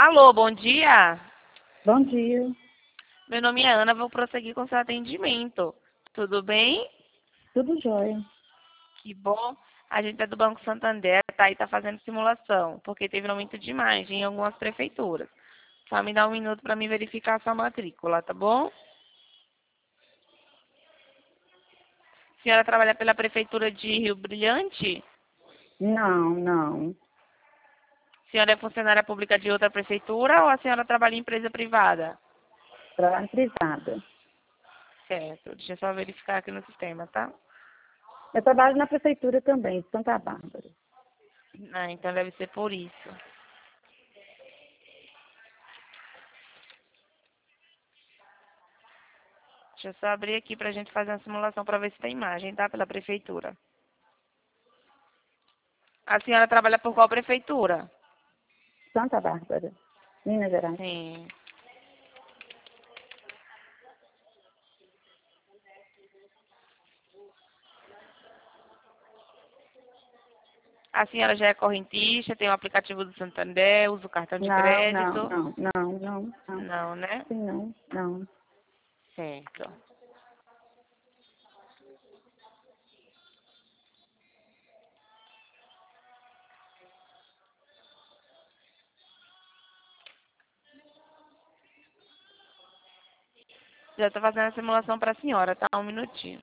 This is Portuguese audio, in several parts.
Alô, bom dia. Bom dia. Meu nome é Ana, vou prosseguir com seu atendimento. Tudo bem? Tudo jóia. Que bom. A gente é do Banco Santander, tá? E tá fazendo simulação, porque teve um aumento de imagem em algumas prefeituras. Só me dá um minuto para me verificar a sua matrícula, tá bom? A senhora trabalha pela Prefeitura de Rio Brilhante? Não. A senhora é funcionária pública de outra prefeitura ou a senhora trabalha em empresa privada? Trabalho privada. Certo, deixa eu só verificar aqui no sistema, tá? Eu trabalho na prefeitura também, de Santa Bárbara. Ah, então deve ser por isso. Deixa eu só abrir aqui pra gente fazer uma simulação para ver se tem imagem, tá? Pela prefeitura. A senhora trabalha por qual prefeitura? Santa Bárbara, Minas Gerais. Sim. A senhora já é correntista, tem o aplicativo do Santander, usa o cartão de crédito? Não. Não, né? Sim, não. Certo. Já estou fazendo a simulação para a senhora, tá? Um minutinho.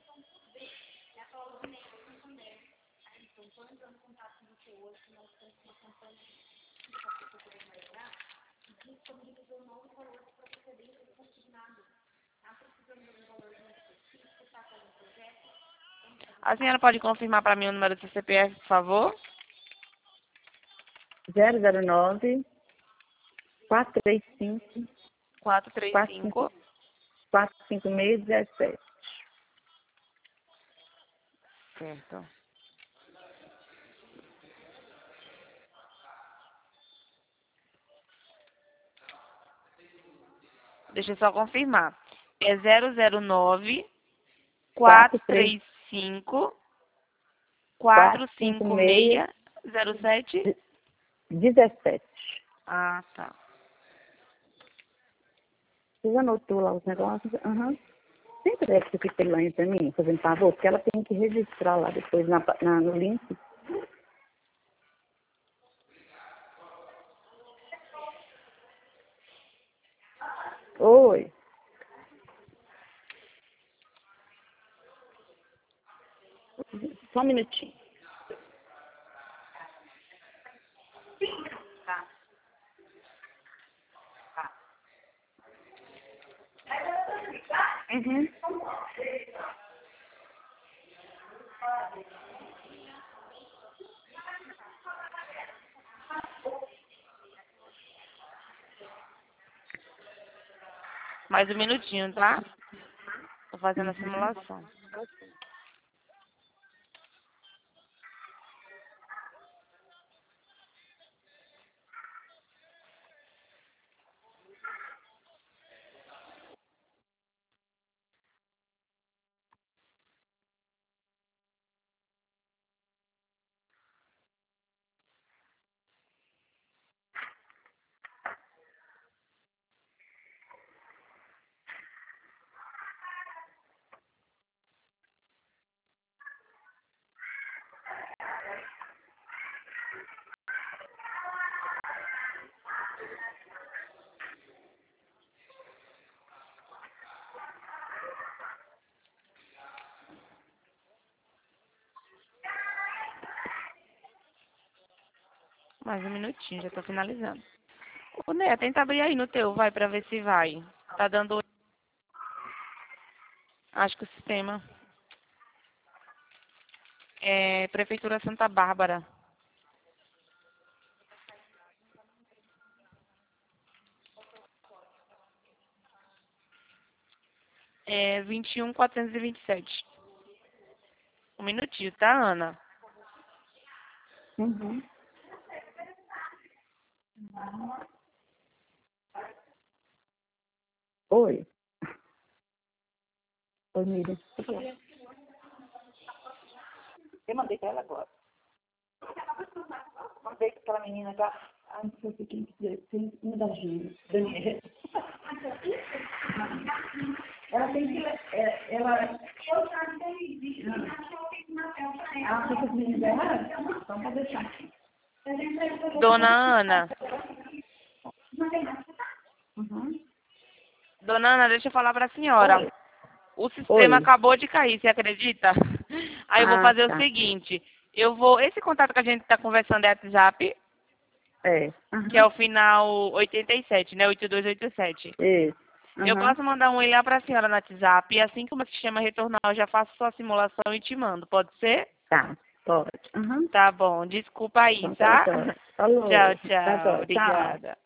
A senhora pode confirmar para mim o número do seu CPF, por favor? 009 435 435. 45617. Certo. Deixa eu só confirmar. É 009 435 45607. 17. Ah, tá. Você já anotou lá os negócios? Aham. Sempre deve ser capelã pra mim, fazendo favor, porque ela tem que registrar lá depois no link. Oi. Só um minutinho. Uhum. Mais um minutinho, tá? Tô fazendo a simulação. Mais um minutinho, já tô finalizando. Ô, Né, tenta abrir aí no teu, vai, pra ver se vai. Tá dando... Acho que o sistema... É Prefeitura Santa Bárbara. É 21427. Um minutinho, tá, Ana? Uhum. Oi. Oi, Miriam. Eu mandei pra ela agora. Mandei pra aquela menina já. Ai, se você quem quiser, tem uma das gêmeas, Daniela. Ela tem que... Ela... Eu já tenho acho que ela tem que marcar para ela. Ela fica com meninas erradas? Então, vou deixar aqui. Dona Ana. Uhum. Dona Ana, deixa eu falar para a senhora. Oi. O sistema Oi. acabou de cair, você acredita? Aí eu vou Ah, fazer o tá. seguinte. Esse contato que a gente está conversando é WhatsApp, É. que é Uhum. o final 87, né? 8287. Isso. Eu Uhum. posso mandar um e-mail para a senhora no WhatsApp e assim que o meu sistema retornar, eu já faço sua simulação e te mando. Pode ser? Tá. Pode. Uhum. Tá bom. Desculpa aí, Então tá, tá? joia. Falou. Tchau, Tá, tchau. joia. Tchau. Obrigada.